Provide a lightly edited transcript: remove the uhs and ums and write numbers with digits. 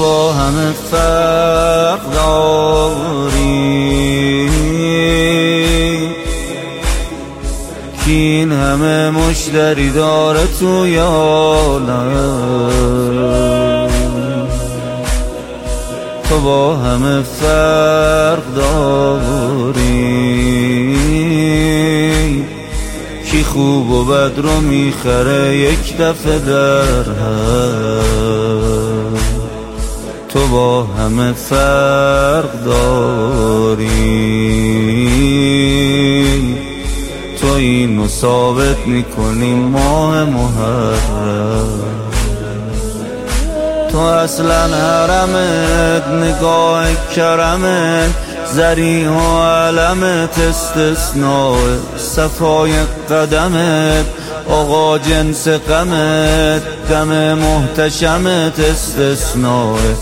با همه فرق داری، کی این همه مشتری داره توی عالم. تو با همه فرق داری، کی خوب و بد رو میخره یک دفعه در هم. تو با همه فرق داری، تو اینو ثابت میکنی ماه محرم. تو اصلا حرمت نگاه کرمت، زریح و علمت استثناء، صفای قدمت آقا جنس غمت، دم محتشمت استثناء.